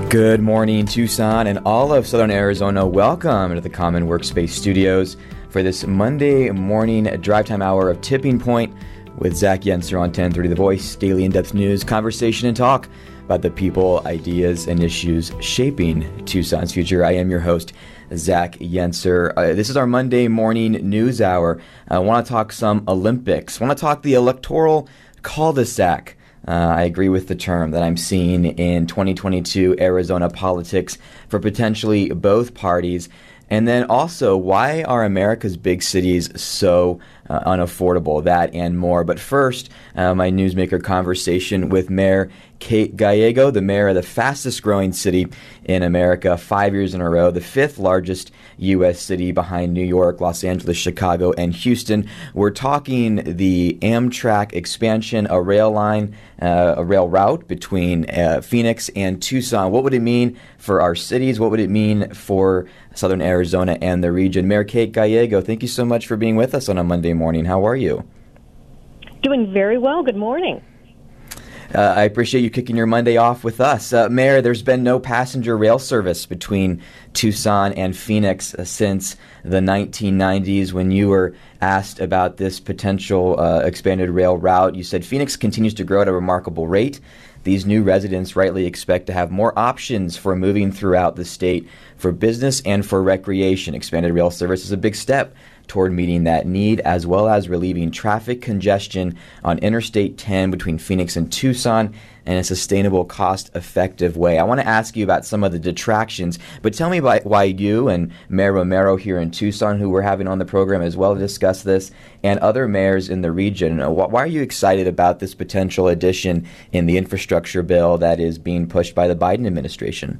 Good morning, Tucson and all of Southern Arizona. Welcome to the Common Workspace Studios for this Monday morning drive time hour of Tipping Point with Zach Yenser on 1030 The Voice, daily in-depth news, conversation, and talk about the people, ideas, and issues shaping Tucson's future. I am your host, Zach Yenser. This is our Monday morning news hour. I want to talk some Olympics. I want to talk the electoral cul-de-sac. I agree with the term that I'm seeing in 2022 Arizona politics for potentially both parties. And then also, why are America's big cities so unaffordable? That and more. But first, my newsmaker conversation with Mayor Kate Gallego, the mayor of the fastest growing city in America, 5 years in a row, the fifth largest U.S. city behind New York, Los Angeles, Chicago, and Houston. We're talking the Amtrak expansion, a rail line, a rail route between Phoenix and Tucson. What would it mean for our cities? What would it mean for Southern Arizona and the region? Mayor Kate Gallego, thank you so much for being with us on a Monday morning. How are you? Doing very well. Good morning. I appreciate you kicking your Monday off with us. Mayor, there's been no passenger rail service between Tucson and Phoenix since the 1990s. When you were asked about this potential expanded rail route, you said Phoenix continues to grow at a remarkable rate. These new residents rightly expect to have more options for moving throughout the state for business and for recreation. Expanded rail service is a big step toward meeting that need, as well as relieving traffic congestion on Interstate 10 between Phoenix and Tucson in a sustainable, cost-effective way. I want to ask you about some of the detractions, but tell me why you and Mayor Romero here in Tucson, who we're having on the program as well to discuss this, and other mayors in the region, why are you excited about this potential addition in the infrastructure bill that is being pushed by the Biden administration?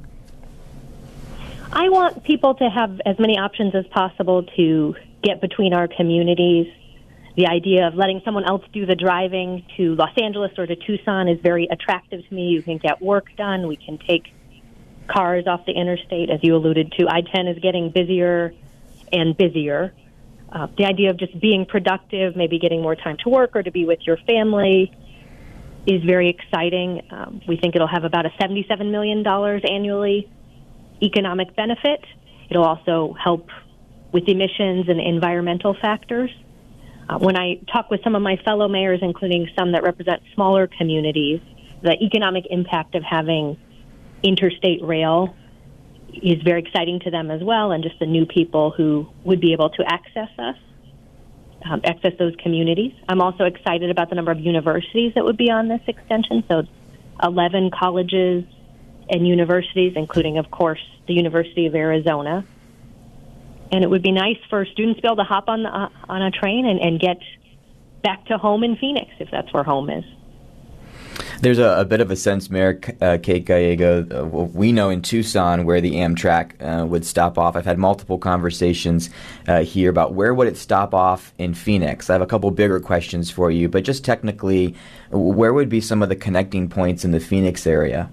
I want people to have as many options as possible to get between our communities. The idea of letting someone else do the driving to Los Angeles or to Tucson is very attractive to me. You can get work done. We can take cars off the interstate, as you alluded to. I-10 is getting busier and busier. The idea of just being productive, maybe getting more time to work or to be with your family is very exciting. We think it'll have about a $77 million annually economic benefit. It'll also help with emissions and environmental factors. When I talk with some of my fellow mayors, including some that represent smaller communities, the economic impact of having interstate rail is very exciting to them as well, and just the new people who would be able to access those communities. I'm also excited about the number of universities that would be on this extension, so 11 colleges and universities, including, of course, the University of Arizona. And it would be nice for students to be able to hop on a train and get back to home in Phoenix, if that's where home is. There's a bit of a sense, Mayor Kate Gallego, we know in Tucson where the Amtrak would stop off. I've had multiple conversations here about where would it stop off in Phoenix. I have a couple bigger questions for you, but just technically, where would be some of the connecting points in the Phoenix area?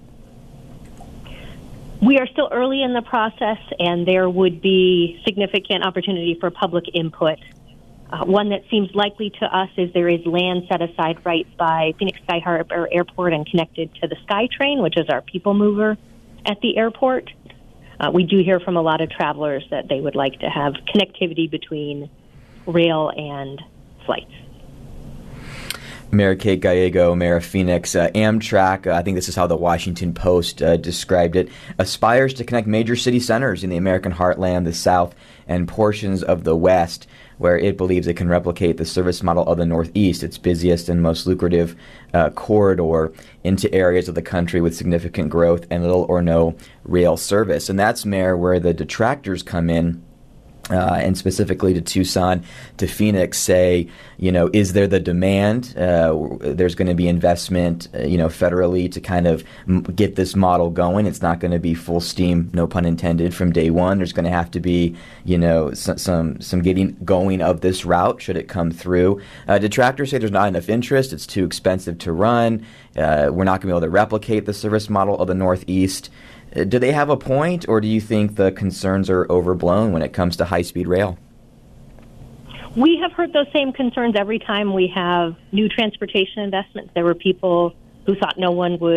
We are still early in the process, and there would be significant opportunity for public input. One that seems likely to us is there is land set aside right by Phoenix Sky Harbor Airport and connected to the SkyTrain, which is our people mover at the airport. We do hear from a lot of travelers that they would like to have connectivity between rail and flights. Mayor Kate Gallego, Mayor of Phoenix, Amtrak, I think this is how the Washington Post described it, aspires to connect major city centers in the American heartland, the South, and portions of the West, where it believes it can replicate the service model of the Northeast, its busiest and most lucrative corridor, into areas of the country with significant growth and little or no rail service. And that's, Mayor, where the detractors come in. And specifically to Tucson, to Phoenix, say, is there the demand? There's going to be investment, federally to kind of get this model going. It's not going to be full steam, no pun intended, from day one. There's going to have to be, some getting going of this route should it come through. Detractors say there's not enough interest. It's too expensive to run. We're not going to be able to replicate the service model of the Northeast. Do they have a point, or do you think the concerns are overblown when it comes to high-speed rail? We have heard those same concerns every time we have new transportation investments. There were people who thought no one would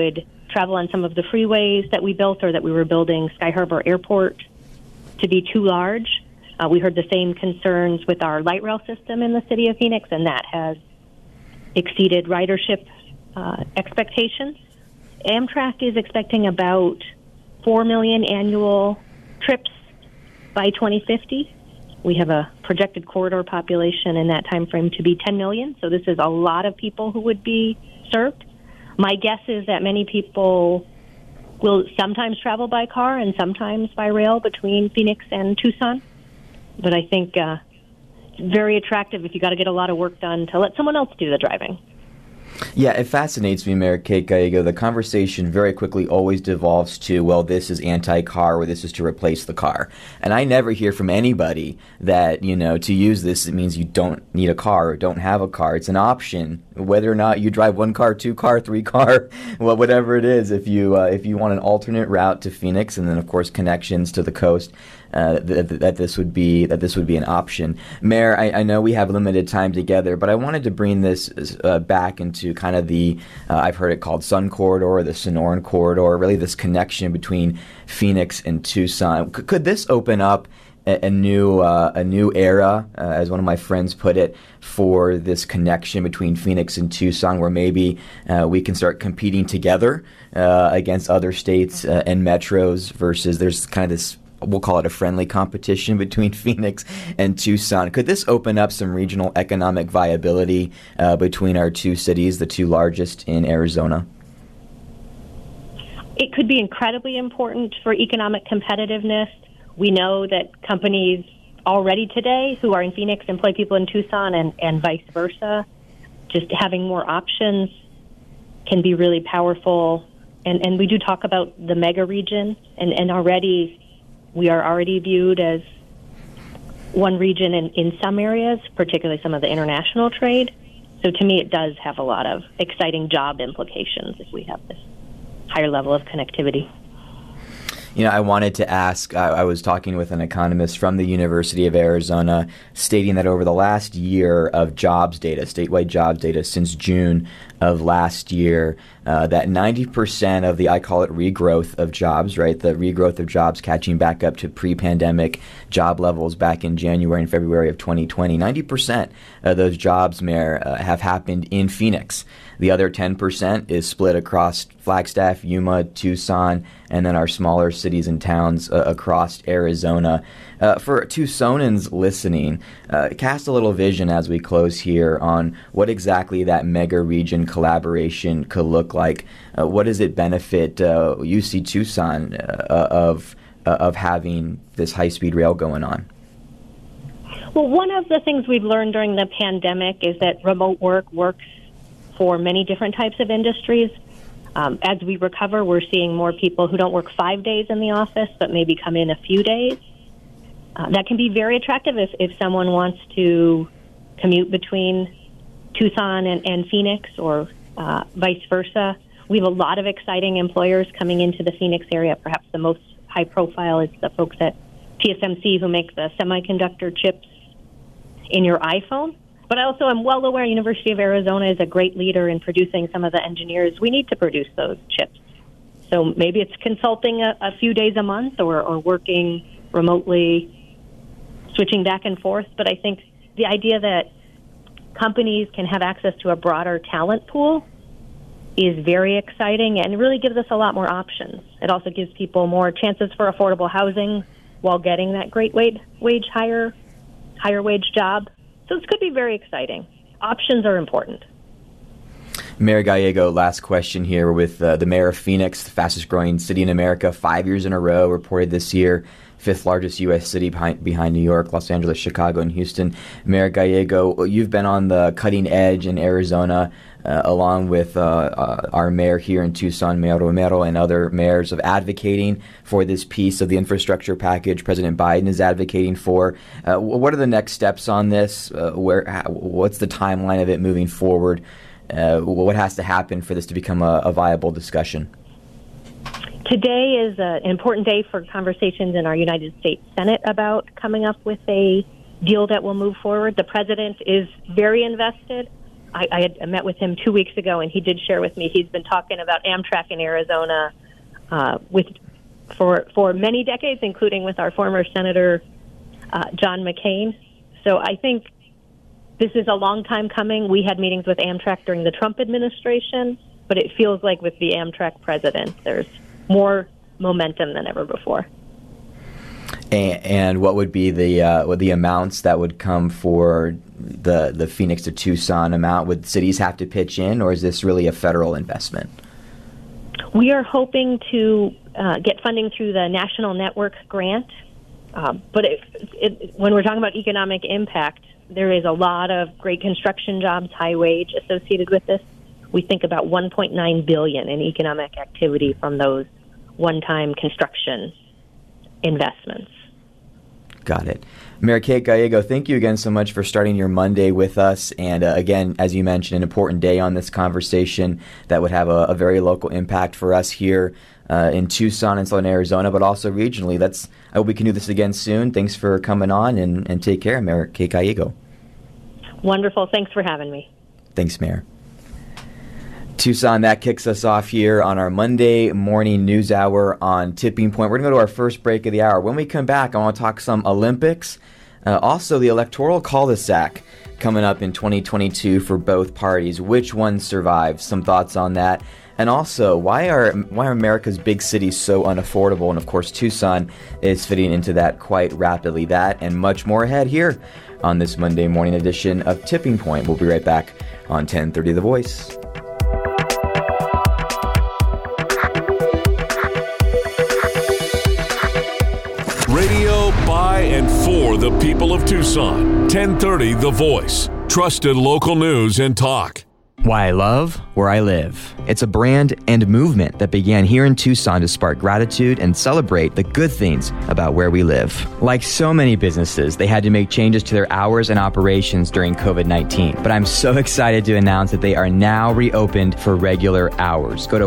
travel on some of the freeways that we built, or that we were building Sky Harbor Airport to be too large. We heard the same concerns with our light rail system in the city of Phoenix, and that has exceeded ridership expectations. Amtrak is expecting about 4 million annual trips by 2050. We have a projected corridor population in that time frame to be 10 million, so this is a lot of people who would be served. My guess is that many people will sometimes travel by car and sometimes by rail between Phoenix and Tucson. But I think it's very attractive if you got to get a lot of work done to let someone else do the driving. Yeah, it fascinates me, Mayor Kate Gallego. The conversation very quickly always devolves to, well, this is anti-car or this is to replace the car. And I never hear from anybody that, to use this, it means you don't need a car or don't have a car. It's an option, whether or not you drive 1 car, 2 car, 3 car, well, whatever it is. If you want an alternate route to Phoenix, and then, of course, connections to the coast, that this would be an option. Mayor, I know we have limited time together, but I wanted to bring this back into kind of the I've heard it called Sun Corridor or the Sonoran Corridor, really this connection between Phoenix and Tucson. Could this open up a new era, as one of my friends put it, for this connection between Phoenix and Tucson, where maybe we can start competing together against other states and metros versus there's kind of this, we'll call it a friendly competition between Phoenix and Tucson. Could this open up some regional economic viability between our two cities, the two largest in Arizona? It could be incredibly important for economic competitiveness. We know that companies already today who are in Phoenix employ people in Tucson and vice versa. Just having more options can be really powerful. And we do talk about the mega region, and already we are already viewed as one region in some areas, particularly some of the international trade. So to me, it does have a lot of exciting job implications if we have this higher level of connectivity. I wanted to ask, I was talking with an economist from the University of Arizona stating that over the last year of jobs data, statewide jobs data since June of last year, that 90% of the, I call it regrowth of jobs, right? The regrowth of jobs catching back up to pre-pandemic job levels back in January and February of 2020. 90% of those jobs, Mayor, have happened in Phoenix. The other 10% is split across Flagstaff, Yuma, Tucson, and then our smaller cities and towns across Arizona. For Tucsonans listening, cast a little vision as we close here on what exactly that mega region collaboration could look like. What does it benefit UC Tucson of having this high-speed rail going on? Well, one of the things we've learned during the pandemic is that remote work works for many different types of industries. As we recover, we're seeing more people who don't work 5 days in the office, but maybe come in a few days. That can be very attractive if someone wants to commute between Tucson and Phoenix or vice versa. We have a lot of exciting employers coming into the Phoenix area. Perhaps the most high profile is the folks at TSMC who make the semiconductor chips in your iPhone. But I also am well aware University of Arizona is a great leader in producing some of the engineers we need to produce those chips. So maybe it's consulting a few days a month or working remotely, switching back and forth. But I think the idea that companies can have access to a broader talent pool is very exciting and really gives us a lot more options. It also gives people more chances for affordable housing while getting that great higher wage job. So this could be very exciting. Options are important. Mayor Gallego, last question here with the mayor of Phoenix, the fastest growing city in America, 5 years in a row, reported this year, 5th largest U.S. city behind New York, Los Angeles, Chicago, and Houston. Mayor Gallego, you've been on the cutting edge in Arizona, along with our mayor here in Tucson, Mayor Romero, and other mayors of advocating for this piece of the infrastructure package President Biden is advocating for. What are the next steps on this? What's the timeline of it moving forward? What has to happen for this to become a viable discussion? Today is an important day for conversations in our United States Senate about coming up with a deal that will move forward. The president is very invested. I had met with him 2 weeks ago, and he did share with me he's been talking about Amtrak in Arizona for many decades, including with our former Senator John McCain. So I think this is a long time coming. We had meetings with Amtrak during the Trump administration, but it feels like with the Amtrak president, there's more momentum than ever before. And what would be the amounts that would come for the Phoenix to Tucson amount? Would cities have to pitch in, or is this really a federal investment? We are hoping to get funding through the National Network grant, but when we're talking about economic impact, there is a lot of great construction jobs, high wage associated with this. We think about $1.9 billion in economic activity from those one-time construction investments. Got it. Mayor Kate Gallego, thank you again so much for starting your Monday with us. And again, as you mentioned, an important day on this conversation that would have a very local impact for us here in Tucson and Southern Arizona, but also regionally. I hope we can do this again soon. Thanks for coming on, and take care, Mayor Kate Gallego. Wonderful. Thanks for having me. Thanks, Mayor. Tucson, that kicks us off here on our Monday morning news hour on Tipping Point. We're going to go to our first break of the hour. When we come back, I want to talk some Olympics. Also, the electoral cul-de-sac coming up in 2022 for both parties. Which one survives? Some thoughts on that. And also, why are America's big cities so unaffordable? And of course, Tucson is fitting into that quite rapidly. That and much more ahead here on this Monday morning edition of Tipping Point. We'll be right back on 1030 The Voice. Radio by and for the people of Tucson. 1030 The Voice. Trusted local news and talk. Why I love where I live. It's a brand and movement that began here in Tucson to spark gratitude and celebrate the good things about where we live. Like so many businesses, they had to make changes to their hours and operations during COVID-19. But I'm so excited to announce that they are now reopened for regular hours. Go to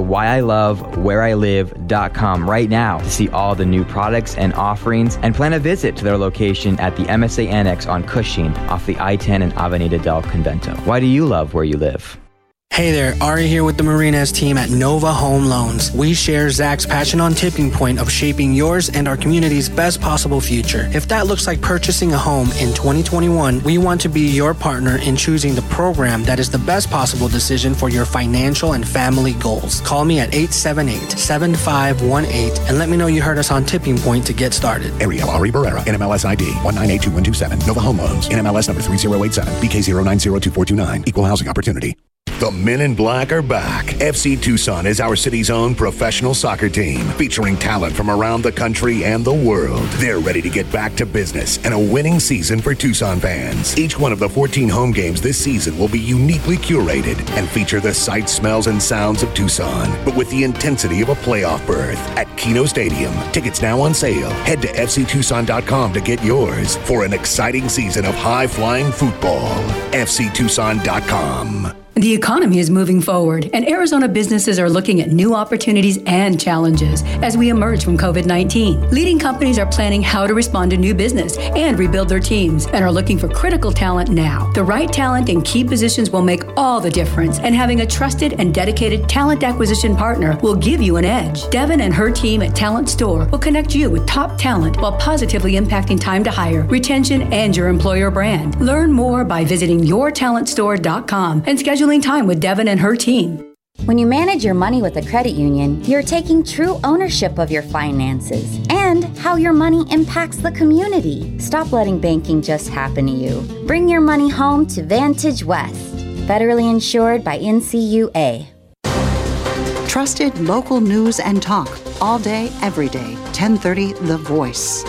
whyilovewhereilive.com right now to see all the new products and offerings, and plan a visit to their location at the MSA Annex on Cushing off the I-10 and Avenida del Convento. Why do you love where you live? Hey there, Ari here with the Marinas team at Nova Home Loans. We share Zach's passion on Tipping Point of shaping yours and our community's best possible future. If that looks like purchasing a home in 2021, we want to be your partner in choosing the program that is the best possible decision for your financial and family goals. Call me at 878-7518 and let me know you heard us on Tipping Point to get started. Ariel Ari Barrera, NMLS ID 1982127, Nova Home Loans, NMLS number 3087, BK0902429, Equal Housing Opportunity. The Men in Black are back. FC Tucson is our city's own professional soccer team, featuring talent from around the country and the world. They're ready to get back to business and a winning season for Tucson fans. Each one of the 14 home games this season will be uniquely curated and feature the sights, smells, and sounds of Tucson, but with the intensity of a playoff berth at Keno Stadium. Tickets now on sale. Head to fctucson.com to get yours for an exciting season of high-flying football. fctucson.com. The economy is moving forward, and Arizona businesses are looking at new opportunities and challenges as we emerge from COVID-19. Leading companies are planning how to respond to new business and rebuild their teams, and are looking for critical talent now. The right talent in key positions will make all the difference, and having a trusted and dedicated talent acquisition partner will give you an edge. Devin and her team at Talent Store will connect you with top talent while positively impacting time to hire, retention, and your employer brand. Learn more by visiting yourtalentstore.com and scheduling time with Devin and her team. When you manage your money with a credit union, you're taking true ownership of your finances and how your money impacts the community. Stop letting banking just happen to you. Bring your money home to Vantage West. Federally insured by NCUA. Trusted local news and talk. All day, every day. 1030 The Voice.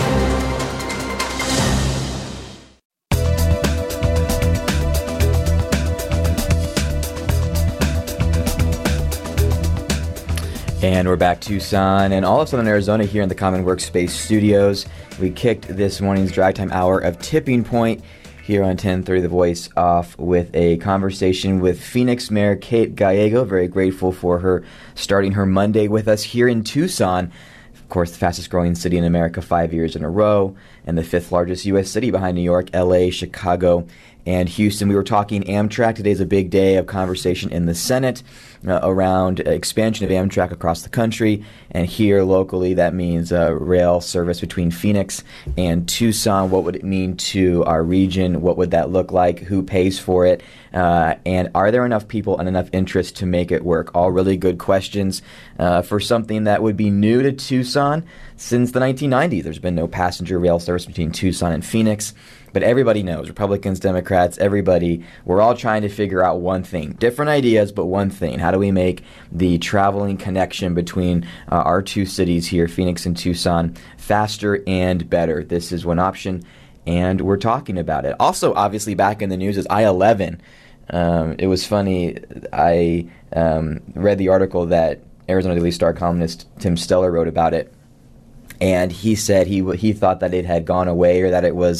And we're back, Tucson and all of Southern Arizona here in the Common Workspace studios. We kicked this morning's drive time hour of Tipping Point here on 1030 The Voice off with a conversation with Phoenix Mayor Kate Gallego. Very grateful for her starting her Monday with us here in Tucson. Of course, the fastest growing city in America 5 years in a row. and the 5th largest U.S. city behind New York, L.A., Chicago, and Houston. We were talking Amtrak. Today's a big day of conversation in the Senate around expansion of Amtrak across the country. And here locally, that means rail service between Phoenix and Tucson. What would it mean to our region? What would that look like? Who pays for it? And are there enough people and enough interest to make it work? All really good questions for something that would be new to Tucson since the 1990s. There's been no passenger rail service between Tucson and Phoenix. But everybody knows, Republicans, Democrats, everybody, we're all trying to figure out one thing. Different ideas, but one thing. How do we make the traveling connection between our two cities here, Phoenix and Tucson, faster and better? This is one option, and we're talking about it. Also, obviously, back in the news is I-11. It was funny. I read the article that Arizona Daily Star columnist Tim Steller wrote about it. And he said he thought that it had gone away, or that it was,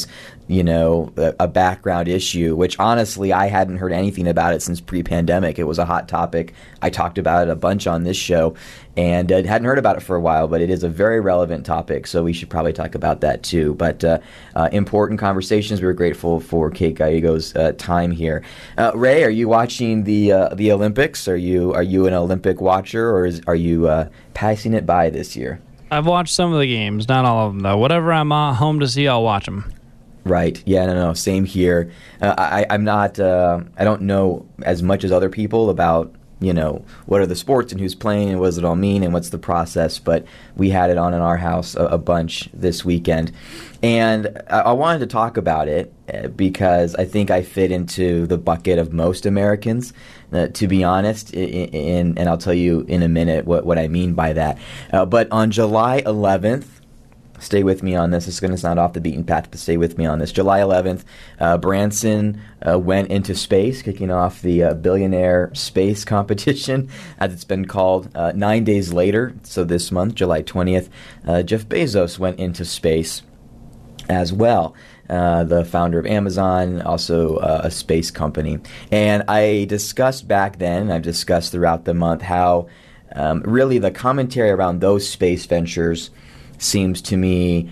a background issue, which honestly I hadn't heard anything about it since pre-pandemic. It was a hot topic. I talked about it a bunch on this show, and hadn't heard about it for a while, but it is a very relevant topic, so we should probably talk about that too. But important conversations. We were grateful for Kate Gallego's time here. Ray, are you watching the Olympics? Are you an Olympic watcher, or are you passing it by this year? I've watched some of the games, not all of them, though. Whatever I'm home to see, I'll watch them. Right. Yeah, no, same here. I'm not, I don't know as much as other people about, what are the sports and who's playing and what does it all mean and what's the process, but we had it on in our house a bunch this weekend. And I wanted to talk about it because I think I fit into the bucket of most Americans, to be honest, and I'll tell you in a minute what I mean by that. But on July 11th, stay with me on this. It's going to sound off the beaten path, but stay with me on this. July 11th, Branson went into space, kicking off the billionaire space competition, as it's been called. 9 days later, so this month, July 20th, Jeff Bezos went into space as well. The founder of Amazon, also a space company. And I discussed back then, I've discussed throughout the month, how really the commentary around those space ventures seems to me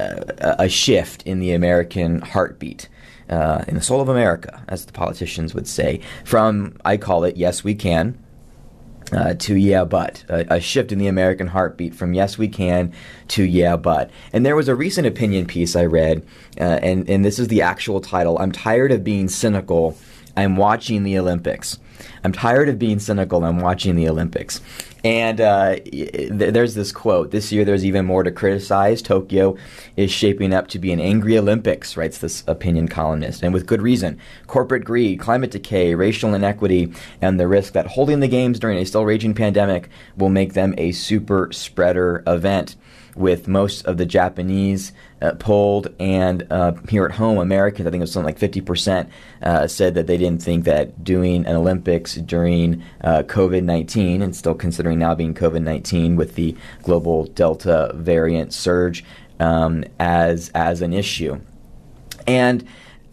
a shift in the American heartbeat, in the soul of America, as the politicians would say, from, I call it, yes, we can, to yeah, but. A shift in the American heartbeat from yes, we can to yeah, but. And there was a recent opinion piece I read, and this is the actual title: I'm tired of being cynical, I'm watching the Olympics. I'm tired of being cynical, I'm watching the Olympics. And there's this quote: this year there's even more to criticize. Tokyo is shaping up to be an angry Olympics, writes this opinion columnist, and with good reason. Corporate greed, climate decay, racial inequity, and the risk that holding the games during a still raging pandemic will make them a super spreader event. With most of the Japanese polled, and here at home, Americans, I think it was something like 50%, said that they didn't think that doing an Olympics during COVID-19, and still considering now being COVID-19 with the global Delta variant surge, as an issue. And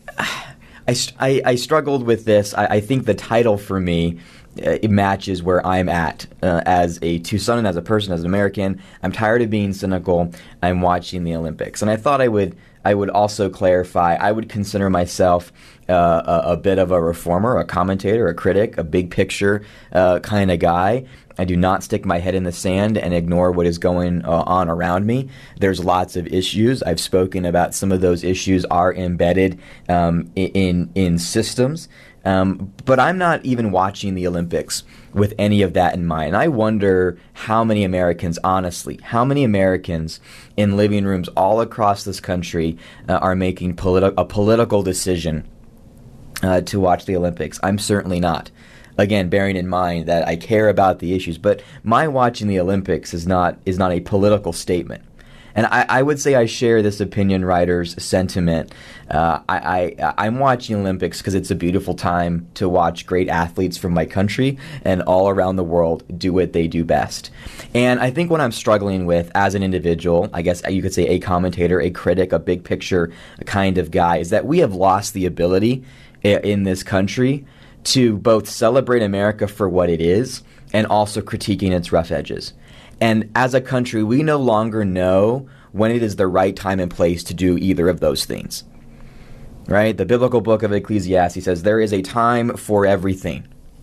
I struggled with this. I think the title for me, it matches where I'm at as a Tucsonan, as a person, as an American. I'm tired of being cynical. I'm watching the Olympics. And I thought I would also clarify, I would consider myself a bit of a reformer, a commentator, a critic, a big picture kind of guy. I do not stick my head in the sand and ignore what is going on around me. There's lots of issues. I've spoken about some of those issues are embedded in systems. But I'm not even watching the Olympics with any of that in mind. I wonder how many Americans, honestly, how many Americans in living rooms all across this country are making a political decision to watch the Olympics. I'm certainly not. Again, bearing in mind that I care about the issues, but my watching the Olympics is not a political statement. And I would say I share this opinion writer's sentiment. I'm watching Olympics because it's a beautiful time to watch great athletes from my country and all around the world do what they do best. And I think what I'm struggling with as an individual, I guess you could say a commentator, a critic, a big picture kind of guy, is that we have lost the ability in this country to both celebrate America for what it is and also critiquing its rough edges. And as a country, we no longer know when it is the right time and place to do either of those things. Right? The biblical book of Ecclesiastes says there is a time for everything.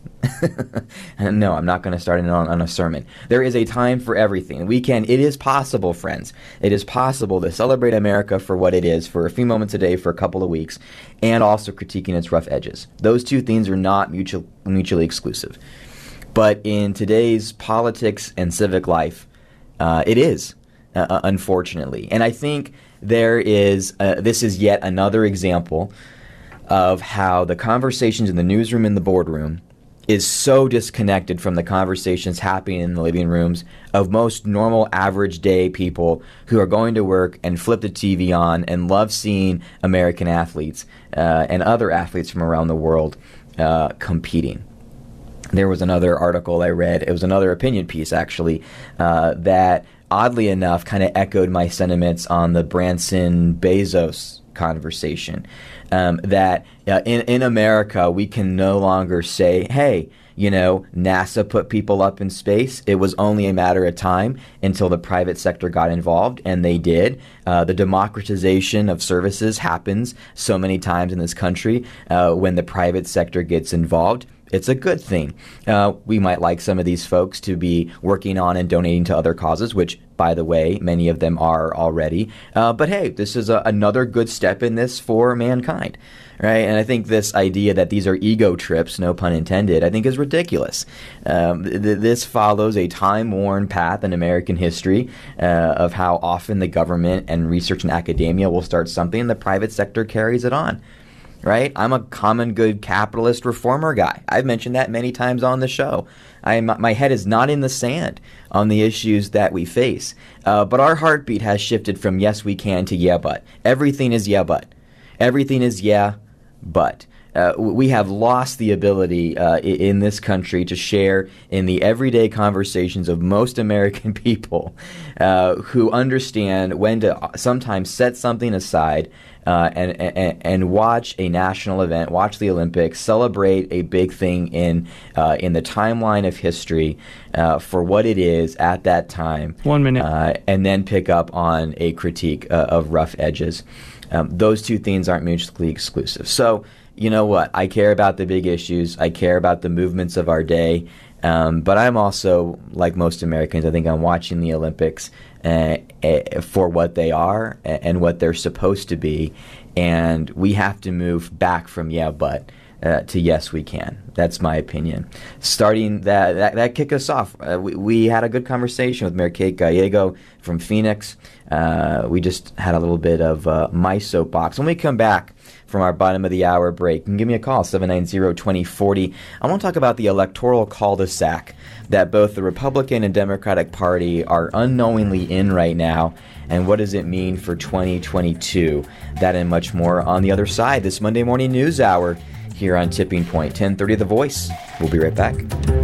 No, I'm not going to start on a sermon. There is a time for everything. It is possible, friends. It is possible to celebrate America for what it is for a few moments a day for a couple of weeks, and also critiquing its rough edges. Those two things are not mutually exclusive. But in today's politics and civic life, it is, unfortunately. And I think this is yet another example of how the conversations in the newsroom and the boardroom is so disconnected from the conversations happening in the living rooms of most normal, average day people who are going to work and flip the TV on and love seeing American athletes and other athletes from around the world competing. There was another article I read, it was another opinion piece actually, that oddly enough kind of echoed my sentiments on the Branson-Bezos conversation. That in America, we can no longer say, hey, NASA put people up in space. It was only a matter of time until the private sector got involved, and they did. The democratization of services happens so many times in this country when the private sector gets involved. It's a good thing. We might like some of these folks to be working on and donating to other causes, which, by the way, many of them are already. But hey, this is another good step in this for mankind, right? And I think this idea that these are ego trips, no pun intended, I think is ridiculous. This follows a time-worn path in American history of how often the government and research and academia will start something and the private sector carries it on. Right? I'm a common good capitalist reformer guy. I've mentioned that many times on the show. My head is not in the sand on the issues that we face. But our heartbeat has shifted from yes, we can to yeah, but. Everything is yeah, but. Everything is yeah, but. We have lost the ability in this country to share in the everyday conversations of most American people who understand when to sometimes set something aside and watch a national event, watch the Olympics, celebrate a big thing in the timeline of history for what it is at that time. 1 minute. And then pick up on a critique of rough edges. Those two things aren't mutually exclusive. So, you know what? I care about the big issues. I care about the movements of our day. But I'm also, like most Americans, I think I'm watching the Olympics for what they are and what they're supposed to be. And we have to move back from yeah, but to yes, we can. That's my opinion. Starting that kick us off. We had a good conversation with Mayor Kate Gallego from Phoenix. We just had a little bit of my soapbox. When we come back from our bottom of the hour break, you can give me a call, 790-2040. I want to talk about the electoral cul-de-sac that both the Republican and Democratic Party are unknowingly in right now, and what does it mean for 2022? That and much more on the other side this Monday morning news hour here on Tipping Point, 1030 The Voice. We'll be right back.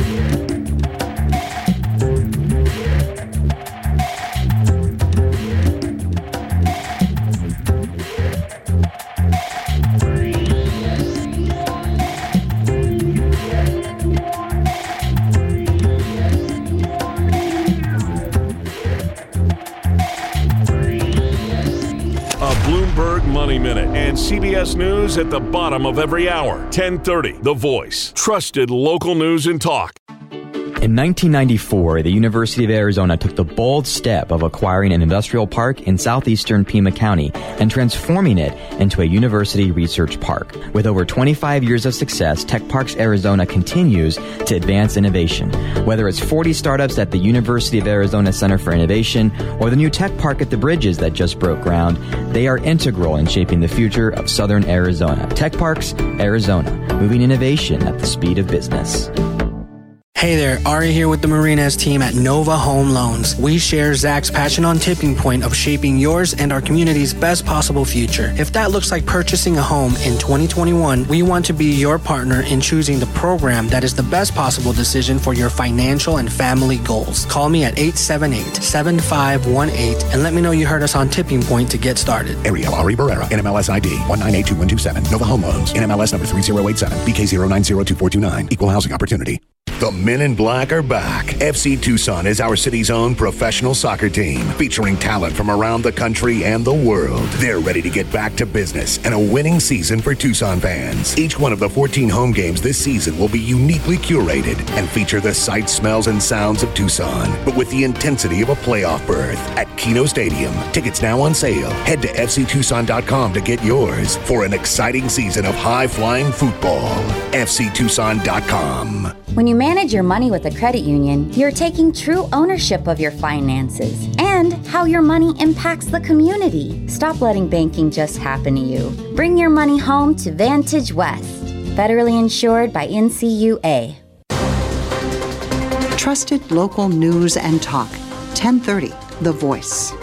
Money Minute and CBS News at the bottom of every hour. 1030 The Voice. Trusted local news and talk. In 1994, the University of Arizona took the bold step of acquiring an industrial park in southeastern Pima County and transforming it into a university research park. With over 25 years of success, Tech Parks Arizona continues to advance innovation. Whether it's 40 startups at the University of Arizona Center for Innovation or the new tech park at the Bridges that just broke ground, they are integral in shaping the future of southern Arizona. Tech Parks Arizona, moving innovation at the speed of business. Hey there, Ari here with the Marinas team at Nova Home Loans. We share Zach's passion on Tipping Point of shaping yours and our community's best possible future. If that looks like purchasing a home in 2021, we want to be your partner in choosing the program that is the best possible decision for your financial and family goals. Call me at 878-7518 and let me know you heard us on Tipping Point to get started. Ariel Ari Barrera, NMLS ID 1982127. Nova Home Loans, NMLS number 3087, BK0902429. Equal housing opportunity. The Men in Black are back. FC Tucson is our city's own professional soccer team, featuring talent from around the country and the world. They're ready to get back to business and a winning season for Tucson fans. Each one of the 14 home games this season will be uniquely curated and feature the sights, smells, and sounds of Tucson, but with the intensity of a playoff berth at Keno Stadium. Tickets now on sale. Head to FCTucson.com to get yours for an exciting season of high-flying football. FCTucson.com. When you manage your money with a credit union, you're taking true ownership of your finances and how your money impacts the community. Stop letting banking just happen to you. Bring your money home to Vantage West. Federally insured by NCUA. Trusted local news and talk. 1030 The Voice.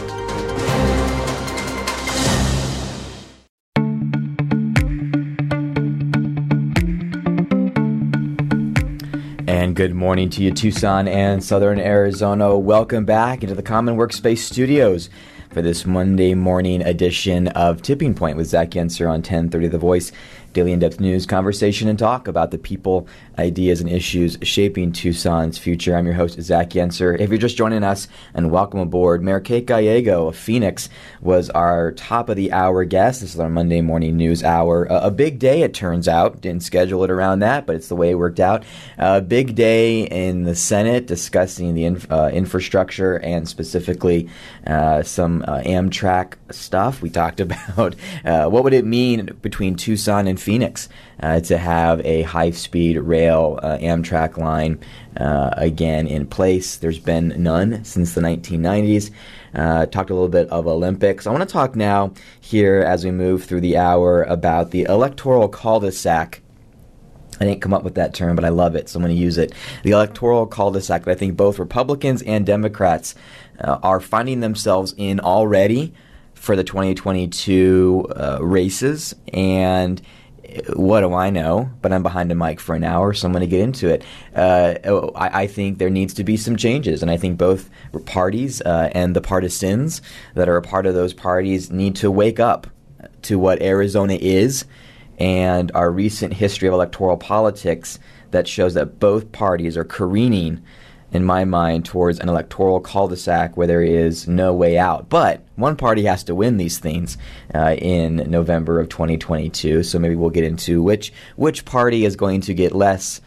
And good morning to you, Tucson and Southern Arizona. Welcome back into the Common Workspace Studios for this Monday morning edition of Tipping Point with Zach Yenser on 1030 The Voice. Daily in-depth news, conversation, and talk about the people, ideas, and issues shaping Tucson's future. I'm your host, Zach Yenser. If you're just joining us, and welcome aboard, Mayor Kate Gallego of Phoenix was our top-of-the-hour guest. This is our Monday morning news hour. A big day, it turns out. Didn't schedule it around that, but it's the way it worked out. A big day in the Senate discussing the infrastructure and specifically some Amtrak stuff. We talked about what would it mean between Tucson and Phoenix to have a high-speed rail Amtrak line again in place. There's been none since the 1990s. Talked a little bit of Olympics. I want to talk now here as we move through the hour about the electoral cul-de-sac. I didn't come up with that term, but I love it, so I'm going to use it. The electoral cul-de-sac that I think both Republicans and Democrats are finding themselves in already for the 2022 races. And what do I know? But I'm behind a mic for an hour, so I'm going to get into it. I think there needs to be some changes, and I think both parties and the partisans that are a part of those parties need to wake up to what Arizona is and our recent history of electoral politics that shows that both parties are careening, in my mind, towards an electoral cul-de-sac where there is no way out. But one party has to win these things in November of 2022. So maybe we'll get into which party is going to get less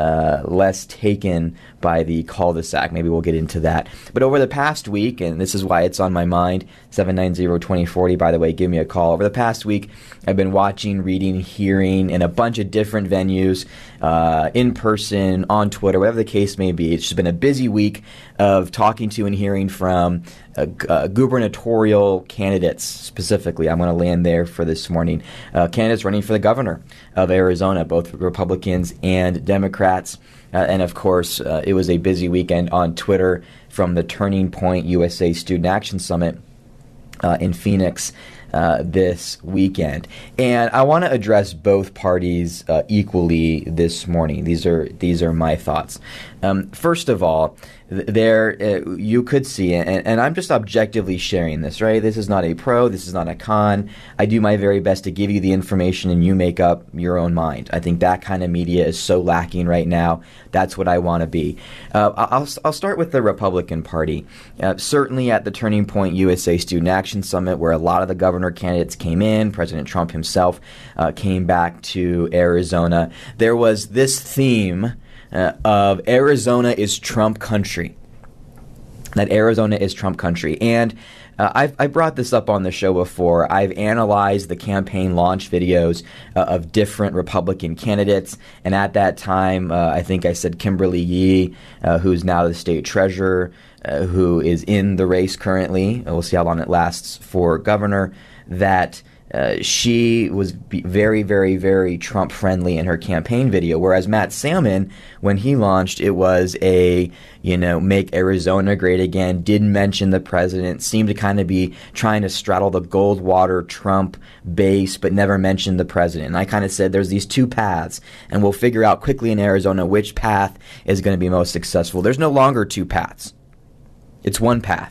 taken by the cul-de-sac. Maybe we'll get into that. But over the past week, and this is why it's on my mind, 790-2040, by the way, give me a call. Over the past week, I've been watching, reading, hearing in a bunch of different venues, in person, on Twitter, whatever the case may be. It's just been a busy week of talking to and hearing from gubernatorial candidates specifically. I'm going to land there for this morning. Candidates running for the governor of Arizona, both Republicans and Democrats. And of course, it was a busy weekend on Twitter from the Turning Point USA Student Action Summit in Phoenix this weekend. And I want to address both parties equally this morning. These are my thoughts. First of all, you could see, and I'm just objectively sharing this, right? This is not a pro, this is not a con. I do my very best to give you the information and you make up your own mind. I think that kind of media is so lacking right now. That's what I want to be. I'll start with the Republican Party. Certainly at the Turning Point USA Student Action Summit, where a lot of the governor candidates came in, President Trump himself came back to Arizona, there was this theme of Arizona is Trump country. That Arizona is Trump country. And I brought this up on the show before. I've analyzed the campaign launch videos of different Republican candidates. And at that time, I think I said Kimberly Yee, who's now the state treasurer, who is in the race currently. We'll see how long it lasts for governor, that she was very, very, very Trump-friendly in her campaign video, whereas Matt Salmon, when he launched, it was a, make Arizona great again, didn't mention the president, seemed to kind of be trying to straddle the Goldwater Trump base, but never mentioned the president. And I kind of said there's these two paths, and we'll figure out quickly in Arizona which path is going to be most successful. There's no longer two paths. It's one path.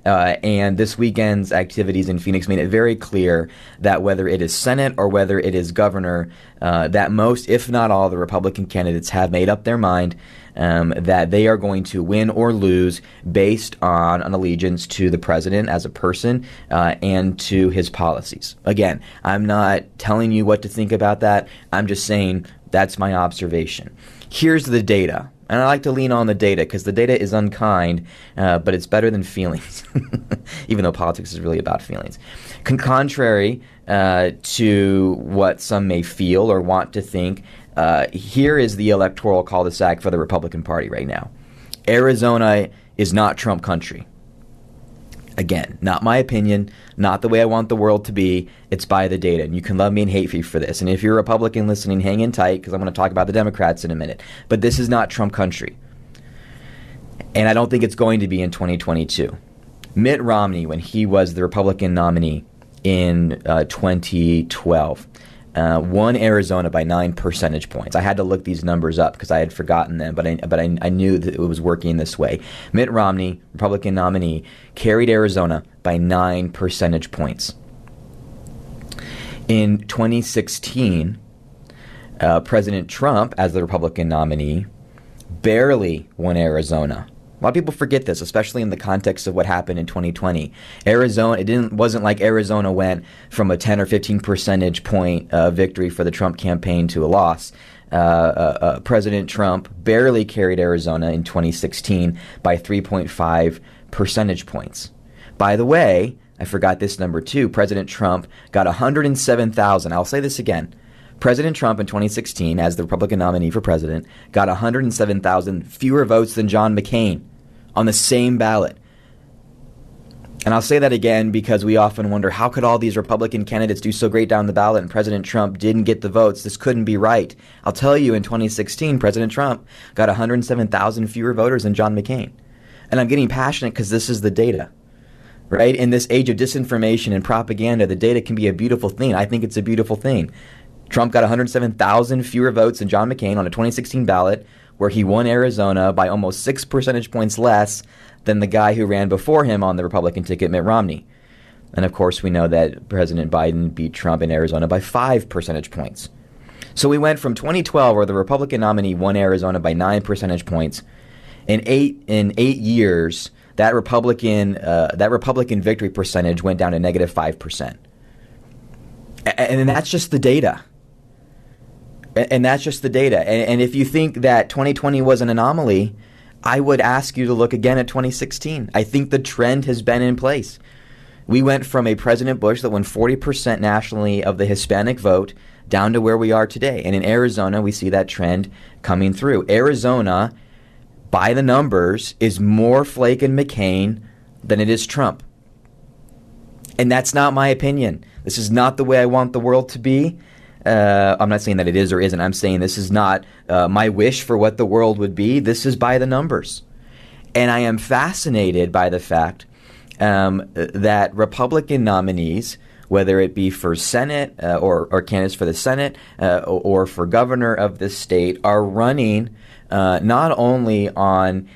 And this weekend's activities in Phoenix made it very clear that whether it is Senate or whether it is governor, that most, if not all, the Republican candidates have made up their mind that they are going to win or lose based on an allegiance to the president as a person and to his policies. Again, I'm not telling you what to think about that. I'm just saying that's my observation. Here's the data. And I like to lean on the data because the data is unkind, but it's better than feelings, even though politics is really about feelings. Contrary to what some may feel or want to think, here is the electoral cul-de-sac for the Republican Party right now. Arizona is not Trump country. Again, not my opinion, not the way I want the world to be. It's by the data. And you can love me and hate me for this. And if you're a Republican listening, hang in tight because I'm going to talk about the Democrats in a minute. But this is not Trump country. And I don't think it's going to be in 2022. Mitt Romney, when he was the Republican nominee in 2012, won Arizona by 9 percentage points. I had to look these numbers up because I had forgotten them, but I knew that it was working this way. Mitt Romney, Republican nominee, carried Arizona by 9 percentage points. In 2016, President Trump, as the Republican nominee, barely won Arizona. A lot of people forget this, especially in the context of what happened in 2020. Arizona, wasn't like Arizona went from a 10 or 15 percentage point victory for the Trump campaign to a loss. President Trump barely carried Arizona in 2016 by 3.5 percentage points. By the way, I forgot this number too. President Trump got 107,000. I'll say this again. President Trump in 2016, as the Republican nominee for president, got 107,000 fewer votes than John McCain on the same ballot. And I'll say that again because we often wonder, how could all these Republican candidates do so great down the ballot and President Trump didn't get the votes? This couldn't be right. I'll tell you, in 2016, President Trump got 107,000 fewer voters than John McCain. And I'm getting passionate because this is the data. Right? In this age of disinformation and propaganda, the data can be a beautiful thing. I think it's a beautiful thing. Trump got 107,000 fewer votes than John McCain on a 2016 ballot, where he won Arizona by almost 6 percentage points less than the guy who ran before him on the Republican ticket, Mitt Romney. And of course, we know that President Biden beat Trump in Arizona by 5 percentage points. So we went from 2012, where the Republican nominee won Arizona by 9 percentage points. In eight years, that Republican victory percentage went down to negative 5%. And that's just the data. And that's just the data. And if you think that 2020 was an anomaly, I would ask you to look again at 2016. I think the trend has been in place. We went from a President Bush that won 40% nationally of the Hispanic vote down to where we are today. And in Arizona, we see that trend coming through. Arizona, by the numbers, is more Flake and McCain than it is Trump. And that's not my opinion. This is not the way I want the world to be. I'm not saying that it is or isn't. I'm saying this is not my wish for what the world would be. This is by the numbers. And I am fascinated by the fact that Republican nominees, whether it be for Senate or candidates for the Senate or for governor of the state, are running not only on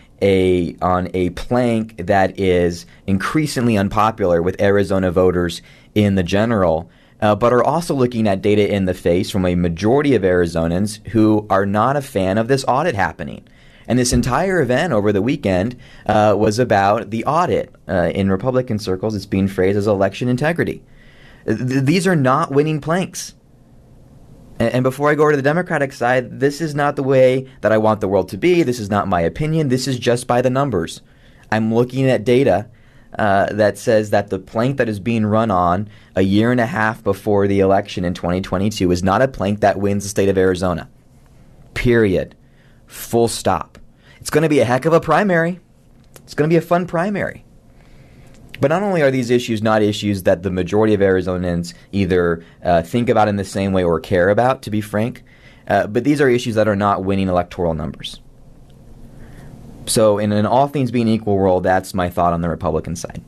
a plank that is increasingly unpopular with Arizona voters in the general, but are also looking at data in the face from a majority of Arizonans who are not a fan of this audit happening. And this entire event over the weekend was about the audit. In Republican circles, it's being phrased as election integrity. These are not winning planks. And before I go over to the Democratic side, this is not the way that I want the world to be. This is not my opinion. This is just by the numbers. I'm looking at data that says that the plank that is being run on a year and a half before the election in 2022 is not a plank that wins the state of Arizona. Period. Full stop. It's going to be a heck of a primary. It's going to be a fun primary. But not only are these issues not issues that the majority of Arizonans either think about in the same way or care about, to be frank, but these are issues that are not winning electoral numbers. So in an all things being equal world, that's my thought on the Republican side.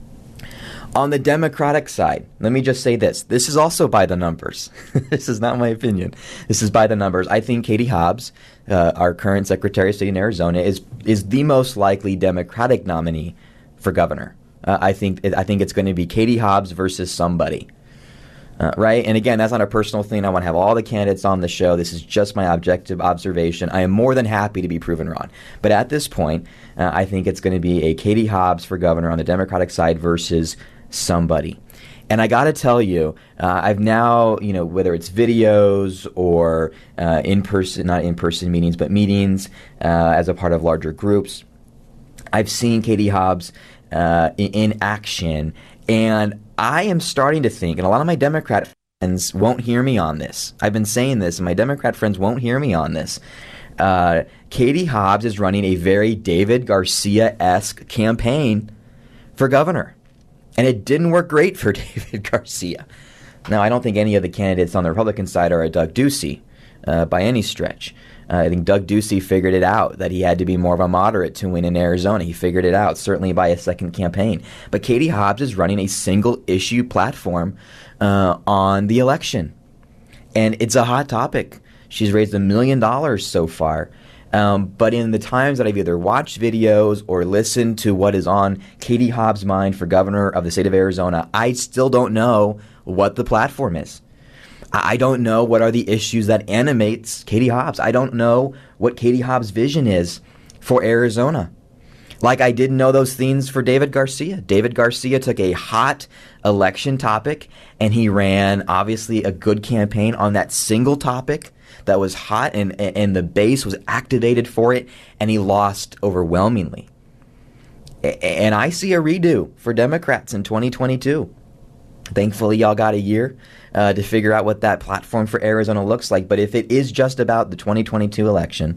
On the Democratic side, let me just say this. This is also by the numbers. This is not my opinion. This is by the numbers. I think Katie Hobbs, our current Secretary of State in Arizona, is the most likely Democratic nominee for governor. I think it's going to be Katie Hobbs versus somebody. Right? And again, that's not a personal thing. I want to have all the candidates on the show. This is just my objective observation. I am more than happy to be proven wrong. But at this point, I think it's going to be a Katie Hobbs for governor on the Democratic side versus somebody. And I got to tell you, I've now, whether it's videos or not in-person meetings, but meetings as a part of larger groups, I've seen Katie Hobbs in action. And I am starting to think, and a lot of my Democrat friends won't hear me on this. I've been saying this, and my Democrat friends won't hear me on this. Katie Hobbs is running a very David Garcia-esque campaign for governor. And it didn't work great for David Garcia. Now, I don't think any of the candidates on the Republican side are a Doug Ducey by any stretch. I think Doug Ducey figured it out, that he had to be more of a moderate to win in Arizona. He figured it out, certainly by a second campaign. But Katie Hobbs is running a single-issue platform on the election. And it's a hot topic. She's raised $1 million so far. But in the times that I've either watched videos or listened to what is on Katie Hobbs' mind for governor of the state of Arizona, I still don't know what the platform is. I don't know what are the issues that animates Katie Hobbs. I don't know what Katie Hobbs' vision is for Arizona. Like I didn't know those things for David Garcia. David Garcia took a hot election topic and he ran obviously a good campaign on that single topic that was hot and the base was activated for it, and he lost overwhelmingly. And I see a redo for Democrats in 2022. Thankfully, y'all got a year to figure out what that platform for Arizona looks like. But if it is just about the 2022 election,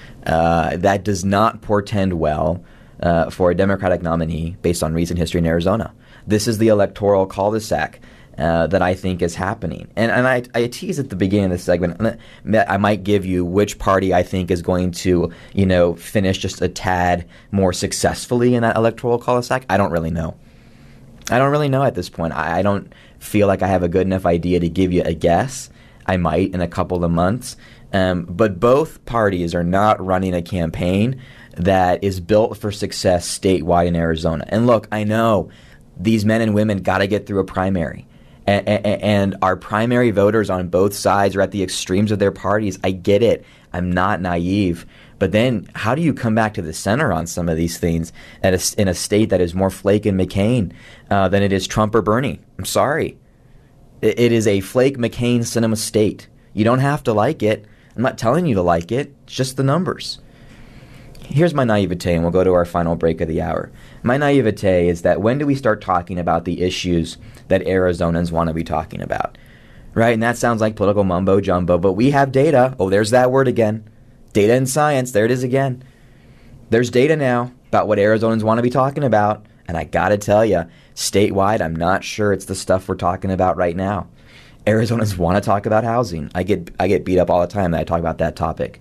that does not portend well for a Democratic nominee based on recent history in Arizona. This is the electoral cul-de-sac that I think is happening. And I teased at the beginning of this segment that I might give you which party I think is going to, finish just a tad more successfully in that electoral cul-de-sac. I don't really know. I don't really know at this point. I don't feel like I have a good enough idea to give you a guess. I might in a couple of months. But both parties are not running a campaign that is built for success statewide in Arizona. And look, I know these men and women got to get through a primary. And our primary voters on both sides are at the extremes of their parties. I get it. I'm not naive. But then how do you come back to the center on some of these things in a state that is more Flake and McCain than it is Trump or Bernie? I'm sorry. It is a Flake, McCain cinema state. You don't have to like it. I'm not telling you to like it. It's just the numbers. Here's my naivete, and we'll go to our final break of the hour. My naivete is that when do we start talking about the issues that Arizonans want to be talking about? Right? And that sounds like political mumbo-jumbo, but we have data. Oh, there's that word again. Data and science. There it is again. There's data now about what Arizonans want to be talking about. And I got to tell you, statewide, I'm not sure it's the stuff we're talking about right now. Arizonans want to talk about housing. I get beat up all the time that I talk about that topic.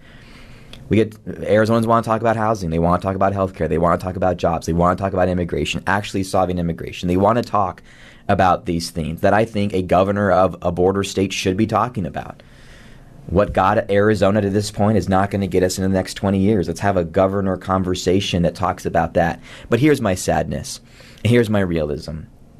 Arizonans want to talk about housing. They want to talk about healthcare. They want to talk about jobs. They want to talk about immigration, actually solving immigration. They want to talk about these things that I think a governor of a border state should be talking about. What got Arizona to this point is not going to get us in the next 20 years. Let's have a governor conversation that talks about that. But here's my sadness. Here's my realism.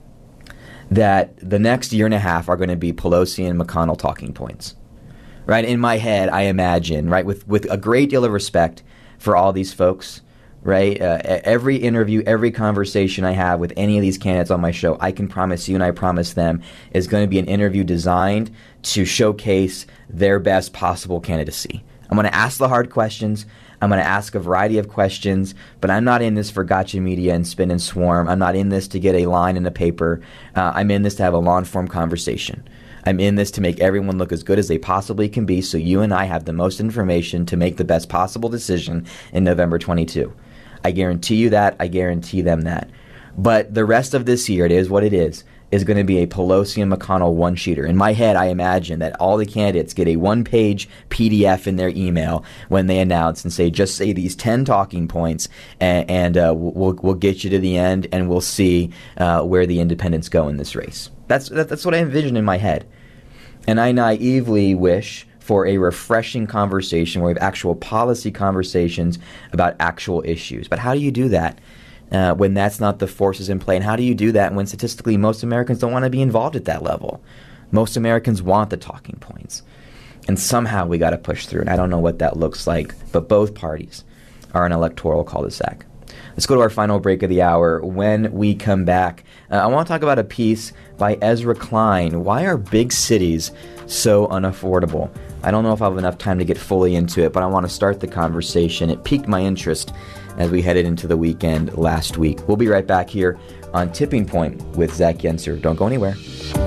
That the next year and a half are going to be Pelosi and McConnell talking points. Right? In my head, I imagine, right, with a great deal of respect for all these folks, right? Every interview, every conversation I have with any of these candidates on my show, I can promise you and I promise them is going to be an interview designed to showcase their best possible candidacy. I'm going to ask the hard questions. I'm going to ask a variety of questions, but I'm not in this for gotcha media and spin and swarm. I'm not in this to get a line in the paper. I'm in this to have a long-form conversation. I'm in this to make everyone look as good as they possibly can be so you and I have the most information to make the best possible decision in November 22. I guarantee you that. I guarantee them that. But the rest of this year, it is what it is going to be a Pelosi and McConnell one-sheeter. In my head, I imagine that all the candidates get a one-page PDF in their email when they announce and say, just say these 10 talking points and we'll get you to the end and we'll see where the independents go in this race. That's what I envision in my head. And I naively wish for a refreshing conversation where we have actual policy conversations about actual issues. But how do you do that when that's not the forces in play? And how do you do that when statistically most Americans don't want to be involved at that level? Most Americans want the talking points. And somehow we got to push through. And I don't know what that looks like, but both parties are an electoral cul-de-sac. Let's go to our final break of the hour. When we come back, I want to talk about a piece by Ezra Klein. Why are big cities so unaffordable? I don't know if I have enough time to get fully into it, but I want to start the conversation. It piqued my interest as we headed into the weekend last week. We'll be right back here on Tipping Point with Zach Yenser. Don't go anywhere.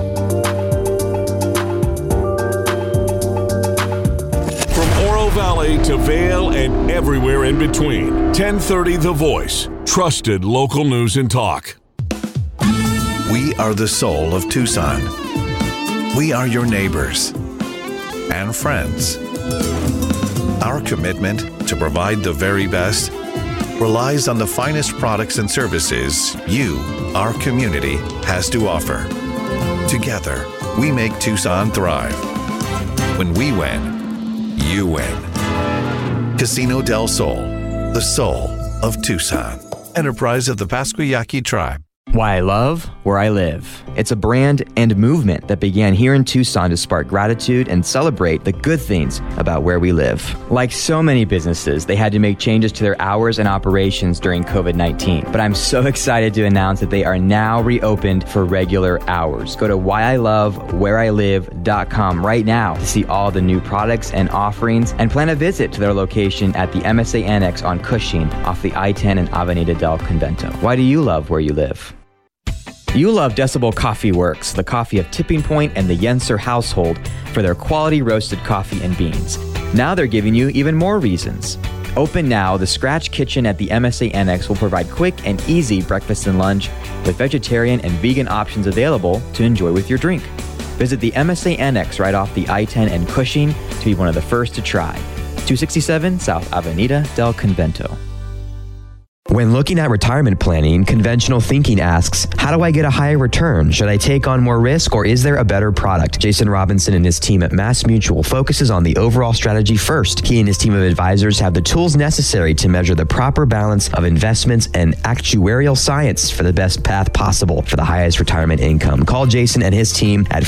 Valley to Vail and everywhere in between. 1030 The Voice. Trusted local news and talk. We are the soul of Tucson. We are your neighbors and friends. Our commitment to provide the very best relies on the finest products and services you, our community, has to offer. Together, we make Tucson thrive. When we win, you win. Casino del Sol, the soul of Tucson. Enterprise of the Pasquayaqui Tribe. Why I love where I live. It's a brand and movement that began here in Tucson to spark gratitude and celebrate the good things about where we live. Like so many businesses, they had to make changes to their hours and operations during COVID-19. But I'm so excited to announce that they are now reopened for regular hours. Go to whyilovewhereilive.com right now to see all the new products and offerings and plan a visit to their location at the MSA Annex on Cushing off the I-10 and Avenida del Convento. Why do you love where you live? You love Decibel Coffee Works, the coffee of Tipping Point and the Yenser household, for their quality roasted coffee and beans. Now they're giving you even more reasons. Open now, the Scratch Kitchen at the MSA Annex will provide quick and easy breakfast and lunch with vegetarian and vegan options available to enjoy with your drink. Visit the MSA Annex right off the I-10 and Cushing to be one of the first to try. 267 South Avenida del Convento. When looking at retirement planning, conventional thinking asks, how do I get a higher return? Should I take on more risk, or is there a better product? Jason Robinson and his team at Mass Mutual focuses on the overall strategy first. He and his team of advisors have the tools necessary to measure the proper balance of investments and actuarial science for the best path possible for the highest retirement income. Call Jason and his team at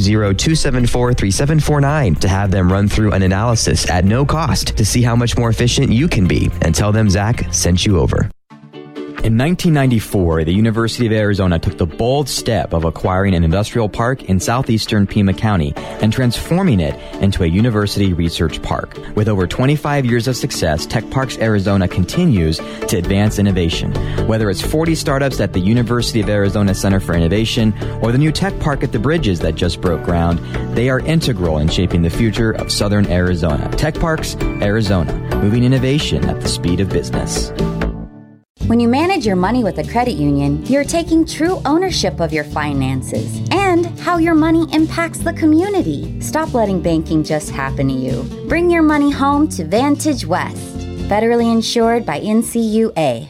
520-274-3749 to have them run through an analysis at no cost to see how much more efficient you can be, and tell them Zach sent you over. In 1994, the University of Arizona took the bold step of acquiring an industrial park in southeastern Pima County and transforming it into a university research park. With over 25 years of success, Tech Parks Arizona continues to advance innovation. Whether it's 40 startups at the University of Arizona Center for Innovation or the new tech park at the Bridges that just broke ground, they are integral in shaping the future of southern Arizona. Tech Parks Arizona, moving innovation at the speed of business. When you manage your money with a credit union, you're taking true ownership of your finances and how your money impacts the community. Stop letting banking just happen to you. Bring your money home to Vantage West. Federally insured by NCUA.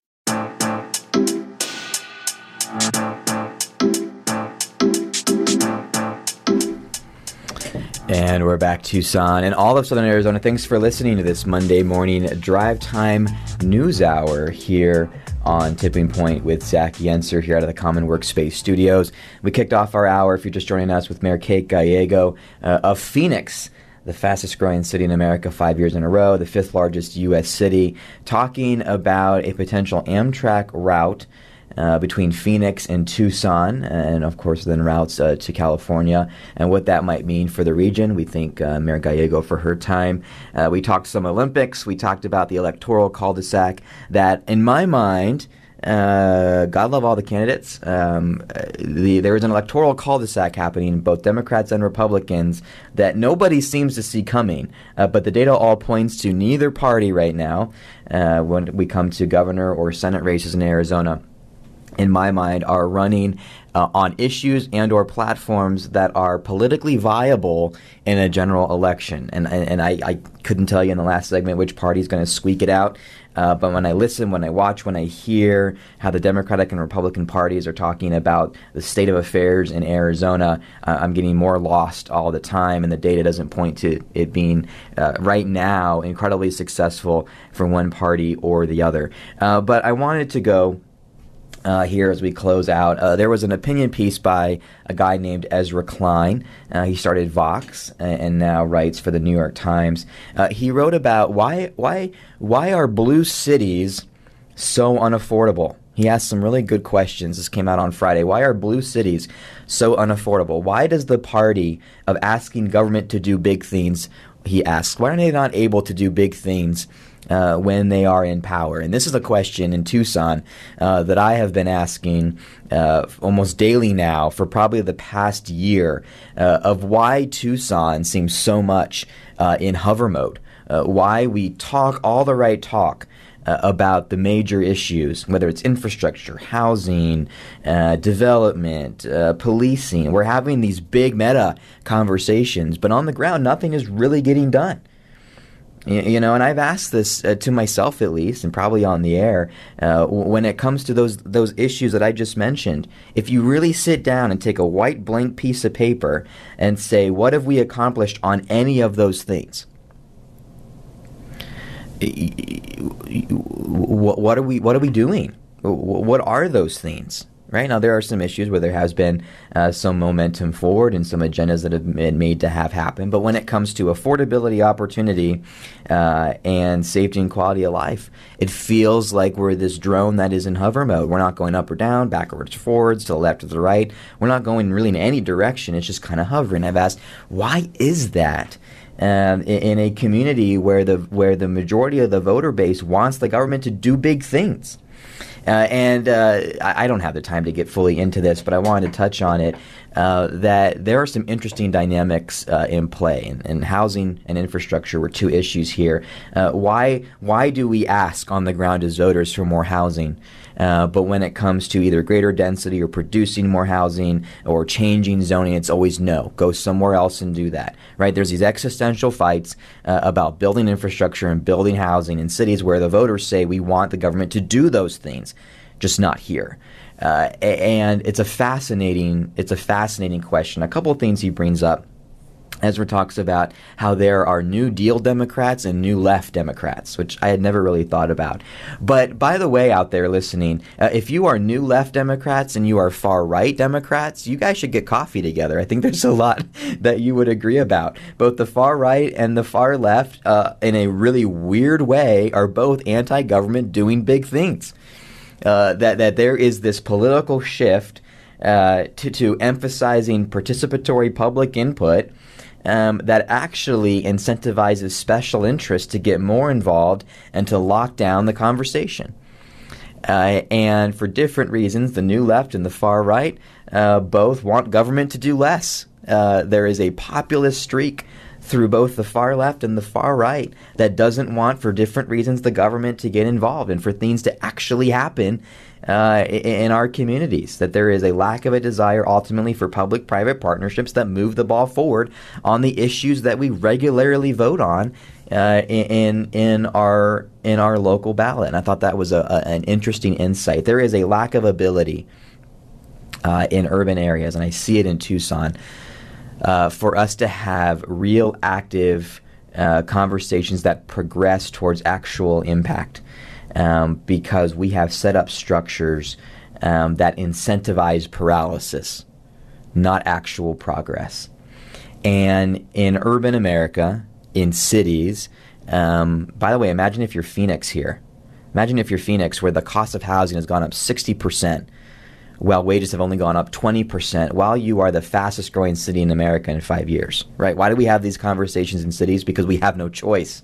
And we're back, Tucson and all of Southern Arizona. Thanks for listening to this Monday morning drive time news hour here on Tipping Point with Zach Yenser here out of the Common Workspace Studios. We kicked off our hour, if you're just joining us, with Mayor Kate Gallego of Phoenix, the fastest growing city in America 5 years in a row, the 5th largest U.S. city, talking about a potential Amtrak route between Phoenix and Tucson, and of course then routes to California, and what that might mean for the region. We thank Mayor Gallego for her time. We talked some Olympics. We talked about the electoral cul-de-sac that, in my mind, God love all the candidates, there is an electoral cul-de-sac happening, both Democrats and Republicans, that nobody seems to see coming. But the data all points to neither party right now when we come to governor or Senate races in Arizona in my mind, are running on issues and or platforms that are politically viable in a general election. And I couldn't tell you in the last segment which party is going to squeak it out. But when I listen, when I watch, when I hear how the Democratic and Republican parties are talking about the state of affairs in Arizona, I'm getting more lost all the time, and the data doesn't point to it being right now incredibly successful for one party or the other. But I wanted to go here as we close out. There was an opinion piece by a guy named Ezra Klein. He started Vox and now writes for the New York Times. He wrote about why are blue cities so unaffordable. He asked some really good questions. This came out on Friday. Why are blue cities so unaffordable? Why does the party of asking government to do big things, he asks, why are they not able to do big things when they are in power? And this is a question in Tucson that I have been asking almost daily now for probably the past year of why Tucson seems so much in hover mode, why we talk all the right talk about the major issues, whether it's infrastructure, housing, development, policing. We're having these big meta conversations, but on the ground, nothing is really getting done. You know, and I've asked this to myself at least, and probably on the air, when it comes to those issues that I just mentioned. If you really sit down and take a white blank piece of paper and say, what have we accomplished on any of those things? What are we doing? What are those things? Right now, there are some issues where there has been some momentum forward and some agendas that have been made to have happen. But when it comes to affordability, opportunity, and safety and quality of life, it feels like we're this drone that is in hover mode. We're not going up or down, backwards, forwards, to the left or the right. We're not going really in any direction. It's just kind of hovering. I've asked, why is that? In a community where the majority of the voter base wants the government to do big things. I don't have the time to get fully into this, but I wanted to touch on it, that there are some interesting dynamics in play, and housing and infrastructure were two issues here. Why do we ask on the ground as voters for more housing? But when it comes to either greater density or producing more housing or changing zoning, it's always no. Go somewhere else and do that. Right? There's these existential fights about building infrastructure and building housing in cities where the voters say we want the government to do those things, just not here. And it's a fascinating question. A couple of things he brings up. Ezra talks about how there are New Deal Democrats and New Left Democrats, which I had never really thought about. But by the way, out there listening, if you are New Left Democrats and you are Far Right Democrats, you guys should get coffee together. I think there's a lot that you would agree about. Both the far right and the far left, in a really weird way, are both anti-government doing big things. That there is this political shift to emphasizing participatory public input that actually incentivizes special interests to get more involved and to lock down the conversation. And for different reasons, the New Left and the far right both want government to do less. There is a populist streak through both the far left and the far right that doesn't want, for different reasons, the government to get involved and for things to actually happen in our communities, that there is a lack of a desire ultimately for public-private partnerships that move the ball forward on the issues that we regularly vote on in our local ballot. And I thought that was an interesting insight. There is a lack of ability in urban areas, and I see it in Tucson, for us to have real active conversations that progress towards actual impact. Because we have set up structures that incentivize paralysis, not actual progress. And in urban America, in cities, by the way, imagine if you're Phoenix here. Imagine if you're Phoenix, where the cost of housing has gone up 60%, while wages have only gone up 20%, while you are the fastest growing city in America in 5 years. Right? Why do we have these conversations in cities? Because we have no choice.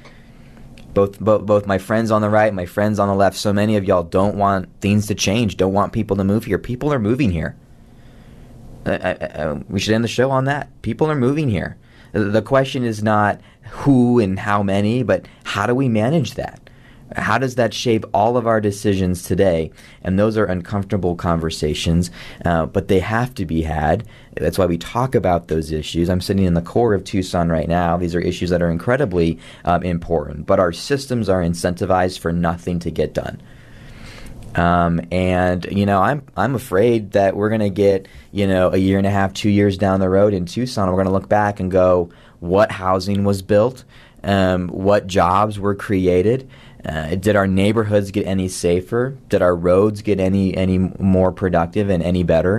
Both my friends on the right and my friends on the left, so many of y'all don't want things to change, don't want people to move here. People are moving here. We should end the show on that. People are moving here. The question is not who and how many, but how do we manage that? How does that shape all of our decisions today? And those are uncomfortable conversations, but they have to be had. That's why we talk about those issues. I'm sitting in the core of Tucson right now. These are issues that are incredibly important, but our systems are incentivized for nothing to get done. And I'm afraid that we're going to get, a year and a half, 2 years down the road in Tucson, we're going to look back and go, what housing was built? What jobs were created? Did our neighborhoods get any safer? Did our roads get any more productive and any better?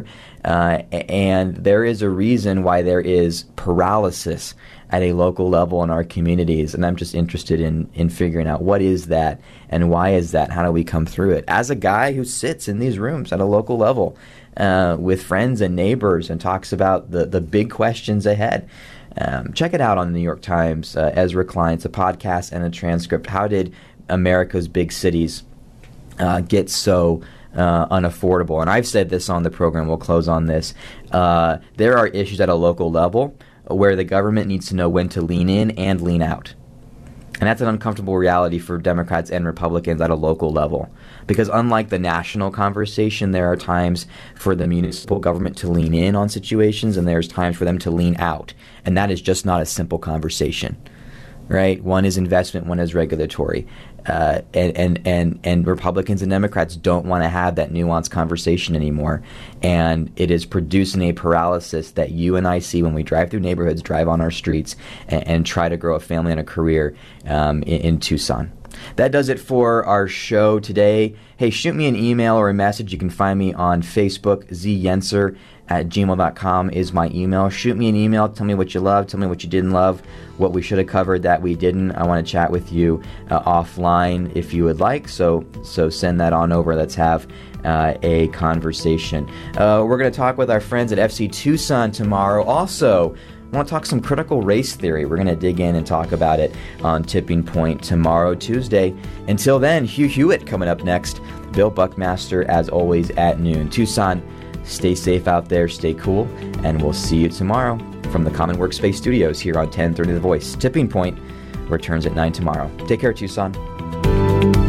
And there is a reason why there is paralysis at a local level in our communities, and I'm just interested in figuring out what is that and why is that? How do we come through it? As a guy who sits in these rooms at a local level with friends and neighbors and talks about the big questions ahead. Check it out on the New York Times, Ezra Klein. It's a podcast and a transcript. How did America's big cities get so unaffordable? And I've said this on the program. We'll close on this. There are issues at a local level where the government needs to know when to lean in and lean out. And that's an uncomfortable reality for Democrats and Republicans at a local level. Because unlike the national conversation, there are times for the municipal government to lean in on situations, and there's times for them to lean out. And that is just not a simple conversation, right? One is investment, one is regulatory. And Republicans and Democrats don't want to have that nuanced conversation anymore. And it is producing a paralysis that you and I see when we drive through neighborhoods, drive on our streets, and try to grow a family and a career in Tucson. That does it for our show today. Hey, shoot me an email or a message. You can find me on Facebook. zyenser@gmail.com is my email. Shoot me an email. Tell me what you love. Tell me what you didn't love. What we should have covered that we didn't. I want to chat with you offline if you would like. So send that on over. Let's have a conversation. We're going to talk with our friends at FC Tucson tomorrow. Also, I want to talk some critical race theory. We're going to dig in and talk about it on Tipping Point tomorrow, Tuesday. Until then, Hugh Hewitt coming up next. Bill Buckmaster, as always, at noon. Tucson, stay safe out there, stay cool, and we'll see you tomorrow from the Common Workspace Studios here on 1030 The Voice. Tipping Point returns at 9 tomorrow. Take care, Tucson.